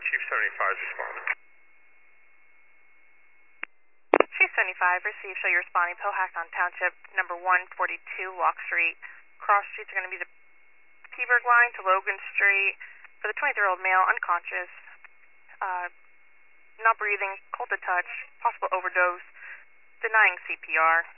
Chief 75 is responding. Chief 75, received. Show you responding. Powhatan Township, number 142, Walk Street. Cross streets are going to be the Teaberg line to Logan Street. For the 23-year-old male, unconscious, not breathing, cold to touch, possible overdose, denying CPR.